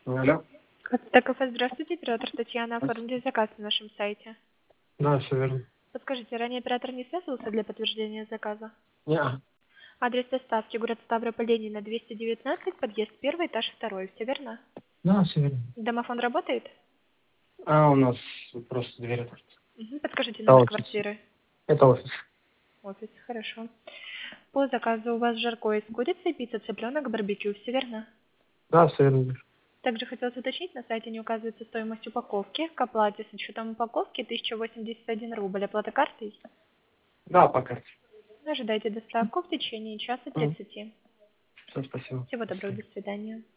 Алло. Так, здравствуйте, оператор Татьяна. Оформите заказ на нашем сайте. Да, все верно. Подскажите, ранее оператор не связывался для подтверждения заказа? Не, Адрес доставки город Ставрополь Ленина, 219, подъезд 1, этаж 2. Все верно? да, все верно. Домофон работает? А у нас просто дверь открыта. Подскажите Это номер офис. квартиры. Это офис. Офис, хорошо. По заказу у вас жаркое из курицы, пицца, цыпленок, барбекю. Все верно? Да, все верно. Также хотелось уточнить, на сайте не указывается стоимость упаковки. К оплате с учетом упаковки 1081 рубль. Оплата картой? Да, по карте. Ожидайте доставку в течение часа 30. Все, спасибо. Всего До доброго, свидания. до свидания.